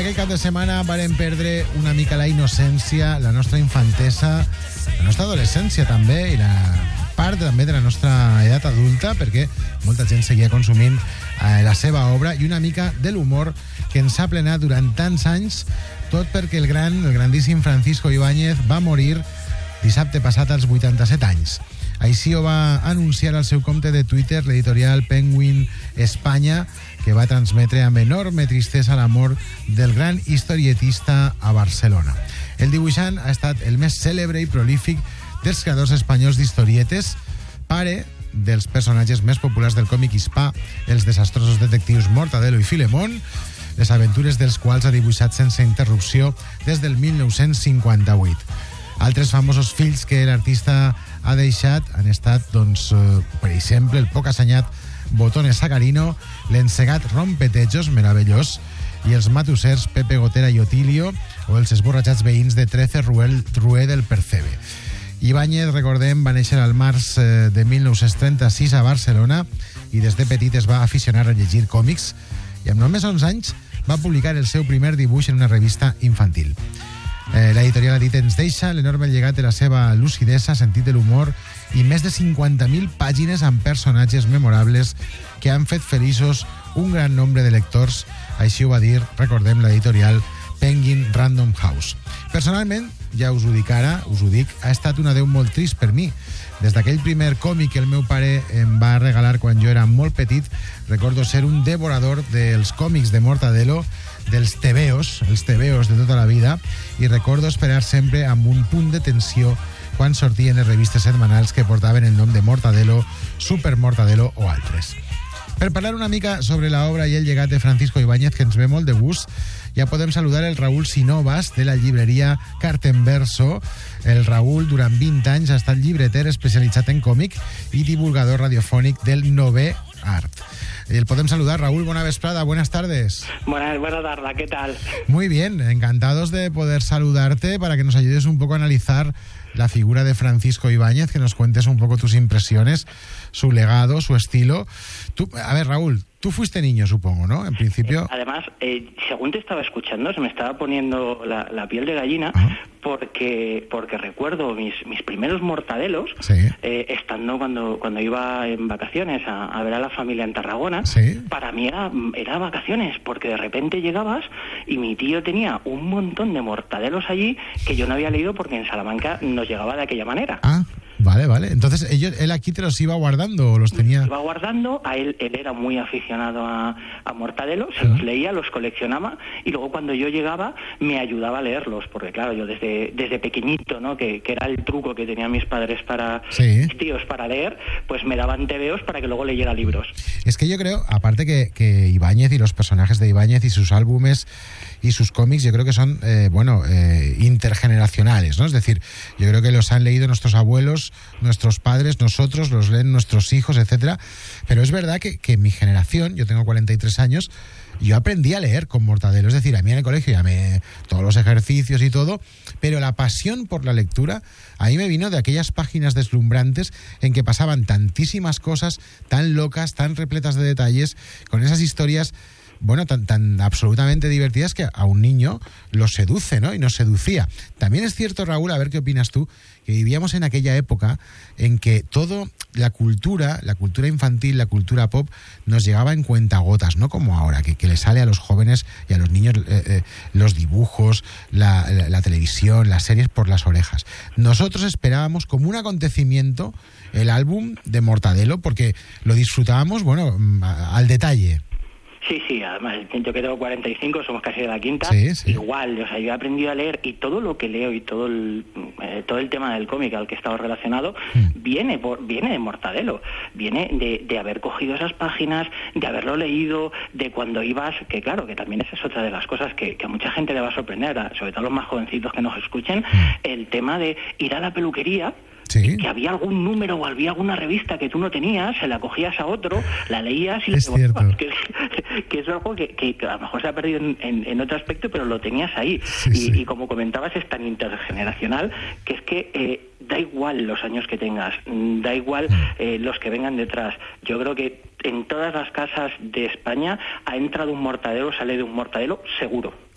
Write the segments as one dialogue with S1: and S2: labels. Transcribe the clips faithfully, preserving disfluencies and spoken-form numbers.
S1: aquell cap de setmana vàrem perdre una mica la innocència, la nostra infantesa, la nostra adolescència també, i la part també de la nostra edat adulta, perquè molta gent seguia consumint eh, la seva obra, i una mica de l'humor que ens ha plenat durant tants anys, tot perquè el gran, el grandíssim Francisco Ibáñez va morir dissabte passat als vuitanta-set anys. Així ho va anunciar al seu compte de Twitter l'editorial Penguin Espanya, que va transmetre amb enorme tristesa la mort del gran historietista a Barcelona. El dibuixant ha estat el més cèlebre i prolífic dels creadors espanyols d'historietes, pare dels personatges més populars del còmic hispà, els desastrosos detectius Mortadelo i Filemón, les aventures dels quals ha dibuixat sense interrupció des del mil nou-cents cinquanta-vuit. Altres famosos fills que l'artista ha deixat han estat, doncs, per exemple, el poc assenyat Botones Sacarino, l'encegat Rompetejos, meravellós, i els matussers Pepe Gotera i Otilio, o els esborratxats veïns de Trece Ruel, Rué del Percebe. Ibáñez, recordem, va néixer al març de mil nou-cents trenta-sis a Barcelona i des de petit es va aficionar a llegir còmics i amb només onze anys va publicar el seu primer dibuix en una revista infantil. Eh, L'editorial ha dit: ens deixa l'enorme llegat de la seva lucidesa, sentit de l'humor i més de cinquanta mil pàgines amb personatges memorables que han fet feliços un gran nombre de lectors. Així ho va dir, recordem, l'editorial Penguin Random House. Personalment, ja us ho dic ara, us ho dic, ha estat un adeu molt trist per mi. Des d'aquell primer còmic que el meu pare em va regalar quan jo era molt petit, recordo ser un devorador dels còmics de Mortadelo, dels tebeos, els tebeos de tota la vida, i recordo esperar sempre amb un punt de tensió quan sortien les revistes setmanals que portaven el nom de Mortadelo, Super Mortadelo o altres. Per parlar una mica sobre l'obra i el llegat de Francisco Ibáñez, que ens ve molt de gust, ja podem saludar el Raúl Sinovas de la llibreria Cartenverso. El Raúl, durant vint anys, ha estat llibreter especialitzat en còmic i divulgador radiofònic del Nové Art. El podem saludar. Raúl, buena vesprada, buenas tardes.
S2: Buenas, buenas tardes, ¿qué tal?
S1: Muy bien, encantados de poder saludarte para que nos ayudes un poco a analizar la figura de Francisco Ibáñez, que nos cuentes un poco tus impresiones, su legado, su estilo. Tú, a ver, Raúl, tú fuiste niño, supongo, ¿no? En principio...
S2: Eh, además, eh, según te estaba escuchando, se me estaba poniendo la, la piel de gallina,
S1: Ajá.
S2: porque porque recuerdo mis mis primeros mortadelos,
S1: sí.
S2: eh, estando cuando cuando iba en vacaciones a, a ver a la familia en Tarragona.
S1: Sí.
S2: Para mí era, era vacaciones, porque de repente llegabas y mi tío tenía un montón de mortadelos allí que yo no había leído porque en Salamanca nos llegaba de aquella manera.
S1: Ah, vale, vale. Entonces, ellos, él aquí te los iba guardando o los tenía...
S2: Iba guardando, a él, él era muy aficionado a, a Mortadelo, se los leía, los coleccionaba, y luego cuando yo llegaba me ayudaba a leerlos, porque claro, yo desde, desde pequeñito, ¿no? Que, que era el truco que tenían mis padres para,
S1: sí.
S2: mis tíos para leer, pues me daban tebeos para que luego leyera libros.
S1: Es que yo creo, aparte que, que Ibáñez y los personajes de Ibáñez y sus álbumes y sus cómics, yo creo que son, eh, bueno, eh, intergeneracionales, ¿no? Es decir, yo creo que los han leído nuestros abuelos, nuestros padres, nosotros, los leen nuestros hijos, etcétera. Pero es verdad que, que mi generación, yo tengo cuarenta y tres años, yo aprendí a leer con Mortadelo. Es decir, a mí en el colegio ya me todos los ejercicios y todo, pero la pasión por la lectura a mí me vino de aquellas páginas deslumbrantes en que pasaban tantísimas cosas tan locas, tan repletas de detalles, con esas historias, bueno, tan, tan absolutamente divertidas que a un niño lo seduce, ¿no? Y nos seducía. También es cierto, Raúl, a ver qué opinas tú, que vivíamos en aquella época en que todo, la cultura, la cultura infantil, la cultura pop, nos llegaba en cuentagotas, no como ahora, que, que le sale a los jóvenes y a los niños eh, eh, los dibujos, la, la, la televisión, las series por las orejas. Nosotros esperábamos como un acontecimiento el álbum de Mortadelo, porque lo disfrutábamos, bueno, al detalle.
S2: Sí, sí, además yo que tengo cuarenta y cinco, somos casi de la quinta,
S1: sí, sí.
S2: Igual, o sea, yo he aprendido a leer y todo lo que leo y todo el eh, todo el tema del cómic al que he estado relacionado mm. viene por viene de Mortadelo, viene de, de haber cogido esas páginas, de haberlo leído, de cuando ibas, que claro, que también esa es otra de las cosas que, que a mucha gente le va a sorprender, sobre todo a los más jovencitos que nos escuchen, mm. el tema de ir a la peluquería. Sí. Que había algún número o había alguna revista que tú no tenías, se la cogías a otro, la leías y
S1: es
S2: le devolvías. Que,
S1: que,
S2: que es algo que, que, que a lo mejor se ha perdido en, en, en otro aspecto, pero lo tenías ahí.
S1: Sí,
S2: y,
S1: sí.
S2: y como comentabas, es tan intergeneracional que es que eh, da igual los años que tengas, da igual eh, los que vengan detrás. Yo creo que en todas las casas de España ha entrado un Mortadelo, sale de un Mortadelo, seguro.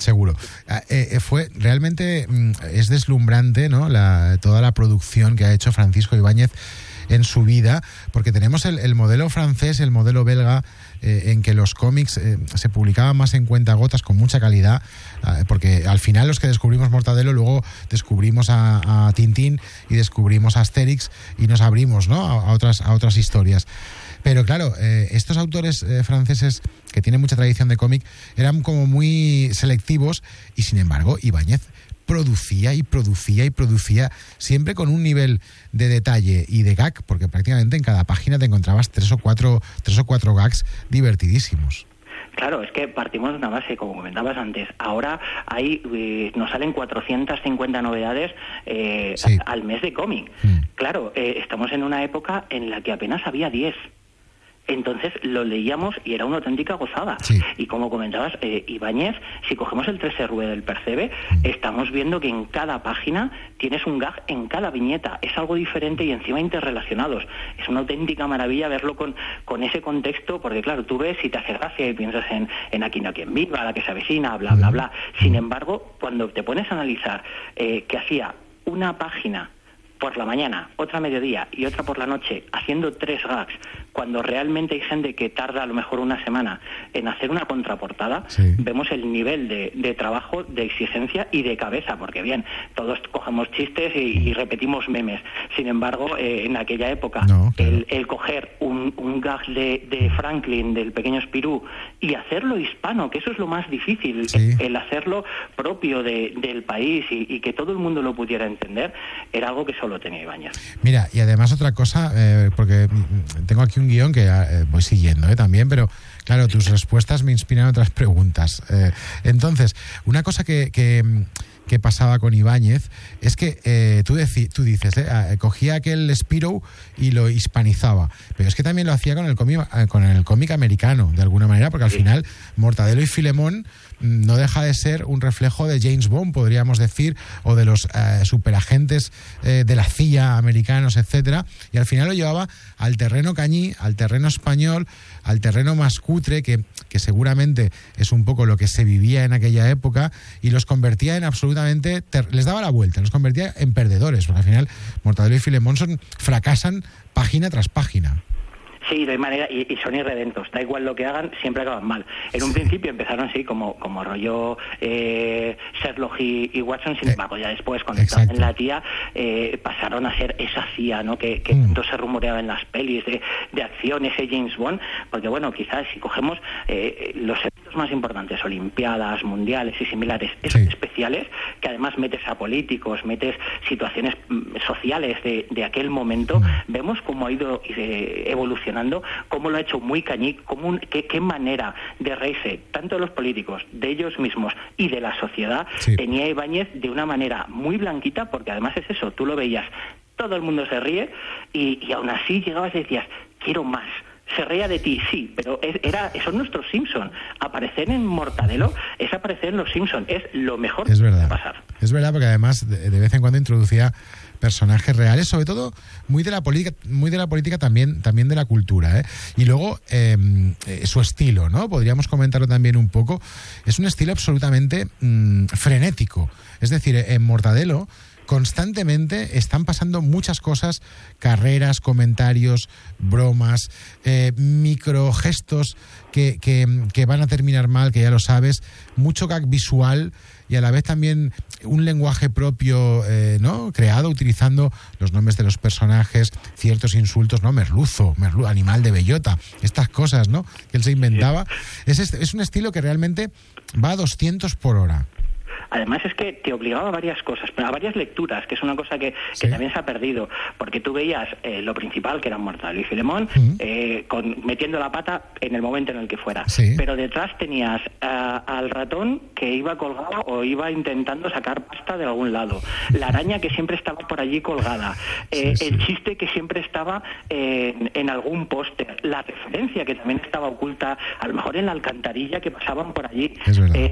S1: Seguro. Eh, fue realmente es deslumbrante, ¿no? La, toda la producción que ha hecho Francisco Ibáñez en su vida, porque tenemos el, el modelo francés, el modelo belga, eh, en que los cómics eh, se publicaban más en cuentagotas, con mucha calidad, eh, porque al final los que descubrimos Mortadelo, luego descubrimos a, a Tintín y descubrimos a Asterix y nos abrimos, ¿no? a, a otras a otras historias. Pero claro, eh, estos autores eh, franceses que tienen mucha tradición de cómic eran como muy selectivos y, sin embargo, Ibáñez producía y producía y producía siempre con un nivel de detalle y de gag, porque prácticamente en cada página te encontrabas tres o cuatro, tres o cuatro gags divertidísimos.
S2: Claro, es que partimos de una base, como comentabas antes. Ahora hay, eh, nos salen cuatrocientas cincuenta novedades eh, sí. a, al mes de cómic. Mm. Claro, eh, estamos en una época en la que apenas había diez. Entonces lo leíamos y era una auténtica gozada. Sí. Y como comentabas, eh, Ibáñez, si cogemos el trece R del Percebe, mm. estamos viendo que en cada página tienes un gag en cada viñeta. Es algo diferente y encima interrelacionados. Es una auténtica maravilla verlo con, con ese contexto, porque claro, tú ves y te hace gracia y piensas en, en Aquí no quien viva, La que se avecina, bla, bla, bla. Sin embargo, cuando te pones a analizar eh, que hacía una página por la mañana, otra a mediodía y otra por la noche, haciendo tres gags, cuando realmente hay gente que tarda a lo mejor una semana en hacer una contraportada, sí. vemos el nivel de, de trabajo, de exigencia y de cabeza, porque bien, todos cogemos chistes y, y repetimos memes. Sin embargo, eh, en aquella época, no, claro. el, el coger un, un gag de, de Franklin, del pequeño Spirú, y hacerlo hispano, que eso es lo más difícil, sí. el, el hacerlo propio de, del país y, y que todo el mundo lo pudiera entender, era algo que solo lo tenía Ibáñez.
S1: Mira, y además otra cosa, eh, porque tengo aquí un guión que eh, voy siguiendo eh, también, pero claro, tus respuestas me inspiran otras preguntas. Eh, entonces, una cosa que, que, que pasaba con Ibáñez es que eh, tú, deci- tú dices, eh, cogía aquel Spirou y lo hispanizaba, pero es que también lo hacía con el cómic, con el cómic americano, de alguna manera, porque al sí. final Mortadelo y Filemón no deja de ser un reflejo de James Bond, podríamos decir, o de los eh, superagentes eh, de la C I A americanos, etcétera, y al final lo llevaba al terreno cañí, al terreno español, al terreno más cutre, que, que seguramente es un poco lo que se vivía en aquella época, y los convertía en absolutamente, ter- les daba la vuelta, los convertía en perdedores, porque al final Mortadelo y Filemón son, fracasan página tras página.
S2: Sí, de manera, y, y son irredentos, da igual lo que hagan, siempre acaban mal. En un sí. principio empezaron así, como, como rollo eh, Sherlock y, y Watson, sin eh, embargo, ya después, cuando estaban en la tía, eh, pasaron a ser esa C I A, ¿no? Que, que mm. tanto se rumoreaba en las pelis de, de acción, ese James Bond, porque bueno, quizás si cogemos eh, los eventos más importantes, olimpiadas, mundiales y similares, esos sí. especiales, que además metes a políticos, metes situaciones mm, sociales de, de aquel momento, mm. vemos cómo ha ido eh, evolucionando, cómo lo ha hecho muy cañí, cómo, qué, qué manera de reírse tanto de los políticos, de ellos mismos y de la sociedad, sí. tenía Ibáñez de una manera muy blanquita, porque además es eso, tú lo veías, todo el mundo se ríe y, y aún así llegabas y decías, quiero más. Se reía de ti, sí, pero es, era, son nuestros Simpson. Aparecer en Mortadelo es aparecer en los Simpson, es lo mejor
S1: es
S2: que
S1: verdad.
S2: puede pasar. Es
S1: verdad, porque además de, de vez en cuando introducía personajes reales, sobre todo muy de la política, muy de la política también, también de la cultura, ¿eh? Y luego eh, eh, su estilo, ¿no? Podríamos comentarlo también un poco. Es un estilo absolutamente mmm, frenético. Es decir, en Mortadelo constantemente están pasando muchas cosas, carreras, comentarios, bromas, eh, microgestos que, que, que van a terminar mal, que ya lo sabes, mucho gag visual y a la vez también un lenguaje propio, eh, ¿no? creado utilizando los nombres de los personajes, ciertos insultos, ¿no? Merluzo, merlu- animal de bellota, estas cosas, ¿no? que él se inventaba. Es, es un estilo que realmente va a doscientos por hora.
S2: Además es que te obligaba a varias cosas, a varias lecturas, que es una cosa que, sí. que también se ha perdido, porque tú veías eh, lo principal, que eran Mortadelo y Filemón, uh-huh. eh, con, metiendo la pata en el momento en el que fuera. Sí. Pero detrás tenías uh, al ratón que iba colgado o iba intentando sacar pasta de algún lado, la araña que siempre estaba por allí colgada, eh, sí, sí. el chiste que siempre estaba eh, en, en algún póster, la referencia que también estaba oculta, a lo mejor en la alcantarilla que pasaban por allí.
S1: Es verdad.
S2: Eh,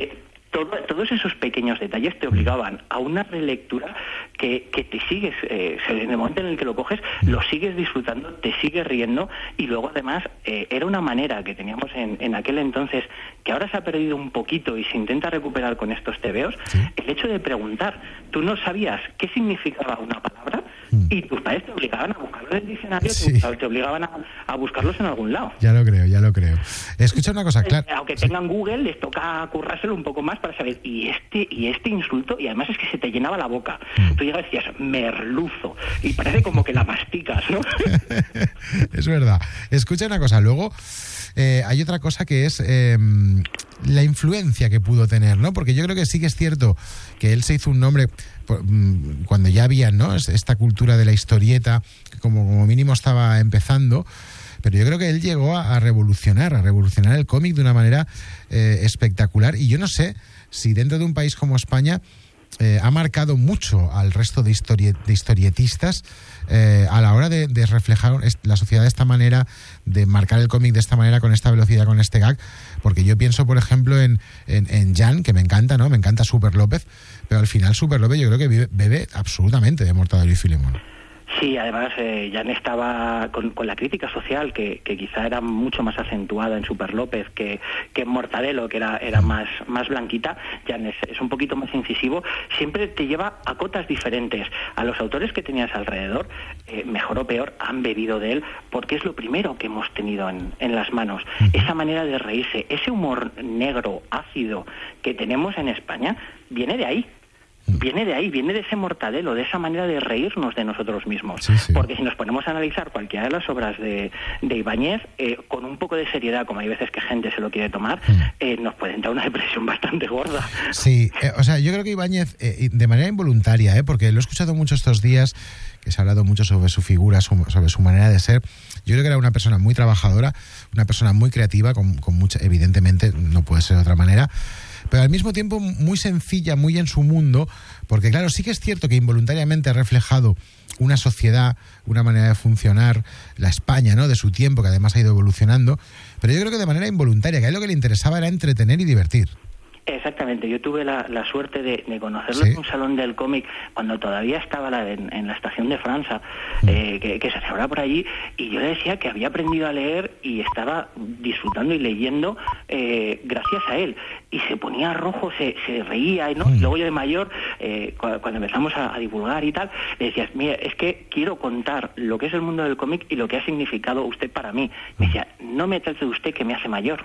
S2: Todo, todos esos pequeños detalles te obligaban a una relectura que, que te sigues, eh, en el momento en el que lo coges, lo sigues disfrutando, te sigues riendo, y luego además eh, era una manera que teníamos en, en aquel entonces, que ahora se ha perdido un poquito y se intenta recuperar con estos tebeos, ¿sí? El hecho de preguntar. Tú no sabías qué significaba una palabra mm. y tus padres te obligaban a buscarlo en el diccionario, sí. te, te obligaban a, a buscarlos en algún lado.
S1: Ya lo creo, ya lo creo. Escucha una cosa, claro.
S2: Eh, aunque tengan Google, les toca currárselo un poco más para saber, y este y este insulto, y además es que se te llenaba la boca. Mm. Tú llegas y decías, merluzo, y parece como que la masticas, ¿no?
S1: Es verdad. Escucha una cosa, luego eh, hay otra cosa que es eh, la influencia que pudo tener, ¿no? Porque yo creo que sí que es cierto que él se hizo un nombre por, cuando ya había, ¿no?, esta cultura de la historieta, que como, como mínimo estaba empezando. Pero yo creo que él llegó a, a revolucionar, a revolucionar el cómic de una manera eh, espectacular. Y yo no sé si dentro de un país como España eh, ha marcado mucho al resto de, historiet, de historietistas eh, a la hora de, de reflejar la sociedad de esta manera, de marcar el cómic de esta manera, con esta velocidad, con este gag. Porque yo pienso, por ejemplo, en, en, en Jan, que me encanta, ¿no? Me encanta Super López, pero al final Super López yo creo que vive, bebe absolutamente de Mortadelo y Filemón.
S2: Sí, además eh, Jan estaba con, con la crítica social, que, que quizá era mucho más acentuada en Super López que, que en Mortadelo, que era, era más, más blanquita. Jan es, es un poquito más incisivo, siempre te lleva a cotas diferentes. A los autores que tenías alrededor, eh, mejor o peor, han bebido de él, porque es lo primero que hemos tenido en, en las manos. Esa manera de reírse, ese humor negro, ácido que tenemos en España, viene de ahí. Viene de ahí, viene de ese Mortadelo, de esa manera de reírnos de nosotros mismos. Sí, sí. Porque si nos ponemos a analizar cualquiera de las obras de, de Ibáñez, eh, con un poco de seriedad, como hay veces que gente se lo quiere tomar, eh, nos puede entrar una depresión bastante gorda.
S1: Sí, eh, o sea, yo creo que Ibáñez, eh, de manera involuntaria, eh, porque lo he escuchado mucho estos días, que se ha hablado mucho sobre su figura, su, sobre su manera de ser. Yo creo que era una persona muy trabajadora, una persona muy creativa, con, con mucha, evidentemente, no puede ser de otra manera, pero al mismo tiempo muy sencilla, muy en su mundo, porque claro, sí que es cierto que involuntariamente ha reflejado una sociedad, una manera de funcionar, la España, ¿no?, de su tiempo, que además ha ido evolucionando, pero yo creo que de manera involuntaria, que a él lo que le interesaba era entretener y divertir.
S2: Exactamente, yo tuve la, la suerte de, de conocerlo ¿Sí? en un salón del cómic cuando todavía estaba la, en, en la estación de Francia, mm. eh, que, que se celebraba por allí, y yo le decía que había aprendido a leer y estaba disfrutando y leyendo eh, gracias a él, y se ponía rojo, se, se reía, ¿no? Mm. Y luego yo de mayor, eh, cuando, cuando empezamos a, a divulgar y tal, le decías, mira, es que quiero contar lo que es el mundo del cómic y lo que ha significado usted para mí. Me decía, no me trate de usted que me hace mayor.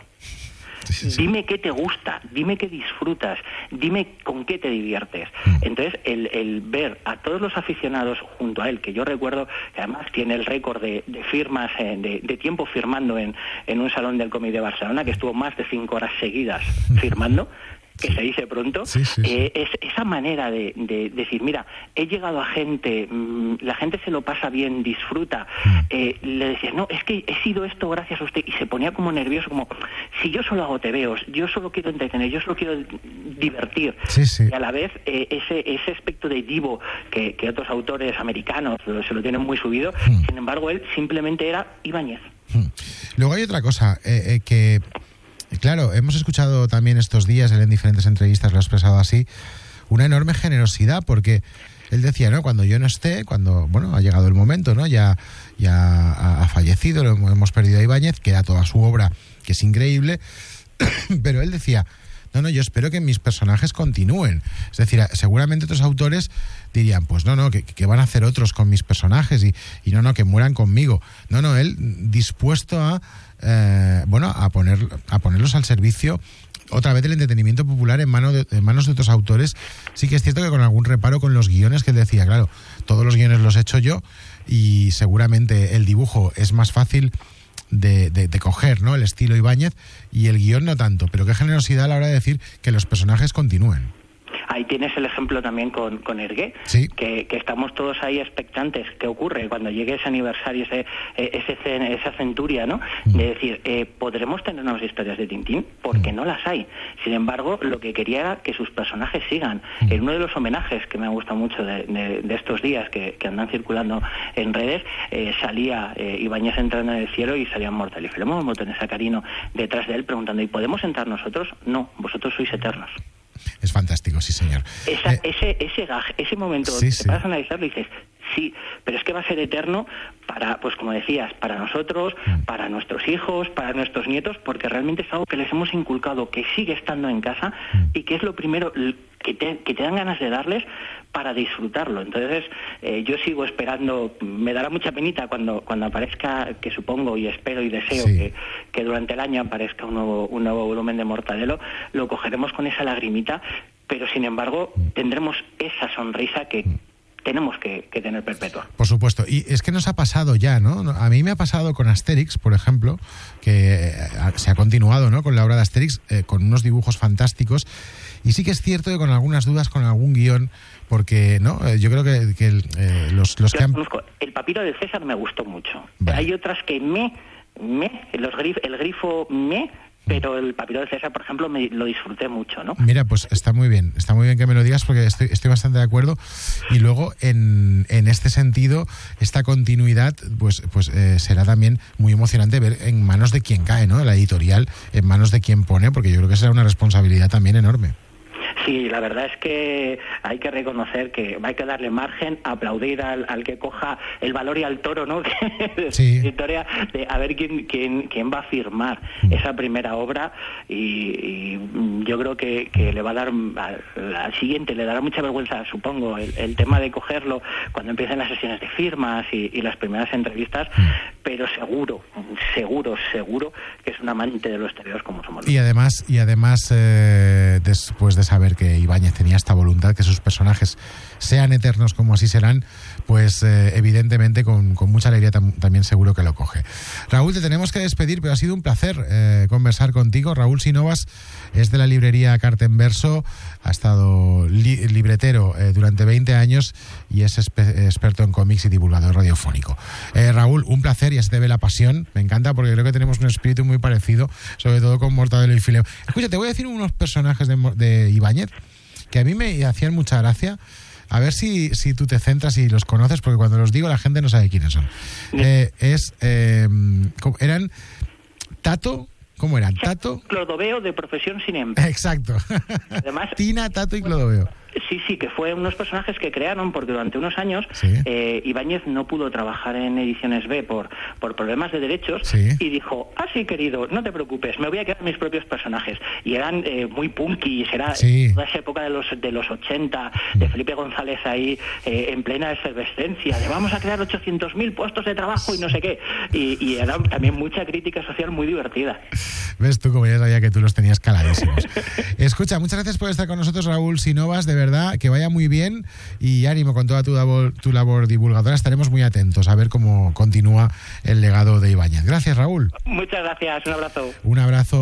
S2: Sí, sí. Dime qué te gusta, dime qué disfrutas, dime con qué te diviertes. Entonces, el, el ver a todos los aficionados junto a él, que yo recuerdo que además tiene el récord de, de firmas, eh, de, de tiempo firmando en, en un salón del cómic de Barcelona, que estuvo más de cinco horas seguidas firmando, que se dice pronto, sí, sí, sí. Eh, es esa manera de, de decir, mira, he llegado a gente, mmm, la gente se lo pasa bien, disfruta, eh, le decías, no, es que he sido esto gracias a usted, y se ponía como nervioso, como, si yo solo hago tebeos, yo solo quiero entretener, yo solo quiero divertir,
S1: sí, sí.
S2: y a la vez eh, ese, ese aspecto de divo que, que otros autores americanos se lo tienen muy subido, mm. sin embargo él simplemente era Ibáñez.
S1: Mm. Luego hay otra cosa, eh, eh, que claro, hemos escuchado también estos días, él en diferentes entrevistas lo ha expresado así, una enorme generosidad, porque él decía, ¿no?, cuando yo no esté, cuando, bueno, ha llegado el momento, ¿no?, ya, ya ha, ha fallecido, lo hemos perdido a Ibáñez, queda toda su obra, que es increíble, pero él decía, no, no, yo espero que mis personajes continúen. Es decir, seguramente otros autores dirían, pues no, no, que, que van a hacer otros con mis personajes y, y no, no, que mueran conmigo. No, no, él dispuesto a, eh, bueno, a, poner, a ponerlos al servicio otra vez del entretenimiento popular en, mano de, en manos de otros autores. Sí que es cierto que con algún reparo con los guiones, que él decía, claro, todos los guiones los he hecho yo y seguramente el dibujo es más fácil De, de, de coger, ¿no?, el estilo Ibáñez, y el guión no tanto, pero qué generosidad a la hora de decir que los personajes continúen.
S2: Ahí tienes el ejemplo también con, con Hergé,
S1: sí.
S2: que, que estamos todos ahí expectantes. ¿Qué ocurre cuando llegue ese aniversario, ese, ese, esa centuria, ¿no? Mm. De decir, eh, ¿podremos tener nuevas historias de Tintín? Porque mm. no las hay. Sin embargo, lo que quería era que sus personajes sigan. Mm. En uno de los homenajes que me gusta mucho de, de, de estos días, que, que andan circulando en redes, eh, salía eh, Ibáñez entrando en el cielo y salían Mortadelo y Filemón, Botones Sacarino detrás de él preguntando, ¿y podemos entrar nosotros? No, vosotros sois eternos.
S1: Es fantástico, sí, señor.
S2: Esa,
S1: eh,
S2: ese, ese gag, ese momento,
S1: sí,
S2: te
S1: sí.
S2: paras a analizarlo y dices, sí, pero es que va a ser eterno para, pues como decías, para nosotros, mm. para nuestros hijos, para nuestros nietos, porque realmente es algo que les hemos inculcado, que sigue estando en casa mm. y que es lo primero que te, que te dan ganas de darles para disfrutarlo. Entonces, eh, yo sigo esperando, me dará mucha penita cuando, cuando aparezca, que supongo y espero y deseo sí. que, que durante el año aparezca un nuevo, un nuevo volumen de Mortadelo, lo cogeremos con esa lagrimita, pero sin embargo tendremos esa sonrisa que tenemos que, que tener perpetua.
S1: Por supuesto, y es que nos ha pasado ya, ¿no? A mí me ha pasado con Asterix, por ejemplo, que se ha continuado, ¿no?, con la obra de Asterix, eh, con unos dibujos fantásticos, y sí que es cierto que con algunas dudas, con algún guión, porque no, eh, yo creo que, que el, eh, los, los
S2: yo
S1: que han...
S2: conozco. El papiro de César me gustó mucho.
S1: Vale.
S2: Hay otras que me, me, los grif, el grifo me... pero el papiro de César, por ejemplo, me lo disfruté mucho, ¿no?
S1: Mira, pues está muy bien, está muy bien que me lo digas porque estoy, estoy bastante de acuerdo. Y luego, en, en este sentido, esta continuidad, pues, pues eh, será también muy emocionante ver en manos de quien cae, ¿no? La editorial, en manos de quien pone, porque yo creo que será una responsabilidad también enorme.
S2: Sí, la verdad es que hay que reconocer que hay que darle margen, aplaudir al, al que coja el valor y al toro, ¿no?
S1: Sí.
S2: Historia de a ver quién quién quién va a firmar mm. esa primera obra y, y yo creo que, que le va a dar al, al siguiente le dará mucha vergüenza, supongo, el, el tema de cogerlo cuando empiecen las sesiones de firmas y, y las primeras entrevistas, mm. pero seguro, seguro, seguro que es un amante de los tebeos como somos.
S1: Y además, y además eh, después de saber que Ibáñez tenía esta voluntad, que sus personajes sean eternos como así serán, pues eh, evidentemente con, con mucha alegría tam- también seguro que lo coge. Raúl, te tenemos que despedir, pero ha sido un placer eh, conversar contigo. Raúl Sinovas es de la librería Carta en Verso, ha estado li- libretero eh, durante veinte años y es espe- experto en cómics y divulgador radiofónico. Eh, Raúl, un placer, y se te ve la pasión, me encanta porque creo que tenemos un espíritu muy parecido, sobre todo con Mortadelo y Fileo. Escucha, te voy a decir unos personajes de, de Ibáñez que a mí me hacían mucha gracia. A ver si, si tú te centras y los conoces, porque cuando los digo la gente no sabe quiénes son. Eh, es eh, eran Tato, ¿cómo eran? Tato.
S2: Clodoveo de profesión sin empleo.
S1: Exacto.
S2: Además,
S1: Tina, Tato y Clodoveo.
S2: Sí, sí, que fue unos personajes que crearon porque durante unos años
S1: sí.
S2: eh, Ibáñez no pudo trabajar en Ediciones B por, por problemas de derechos
S1: sí.
S2: y dijo, ah, sí, querido, no te preocupes, me voy a quedar mis propios personajes. Y eran eh, muy punky, será
S1: sí.
S2: toda esa época de los de los ochenta, de Felipe González ahí eh, en plena efervescencia, de vamos a crear ochocientos mil puestos de trabajo y no sé qué. Y, y era también mucha crítica social muy divertida.
S1: Ves tú, como ya sabía que tú los tenías caladísimos. Escucha, muchas gracias por estar con nosotros, Raúl Sinovas, de verdad, que vaya muy bien y ánimo con toda tu labor, tu labor divulgadora. Estaremos muy atentos a ver cómo continúa el legado de Ibáñez. Gracias, Raúl.
S2: Muchas gracias, un abrazo.
S1: Un abrazo.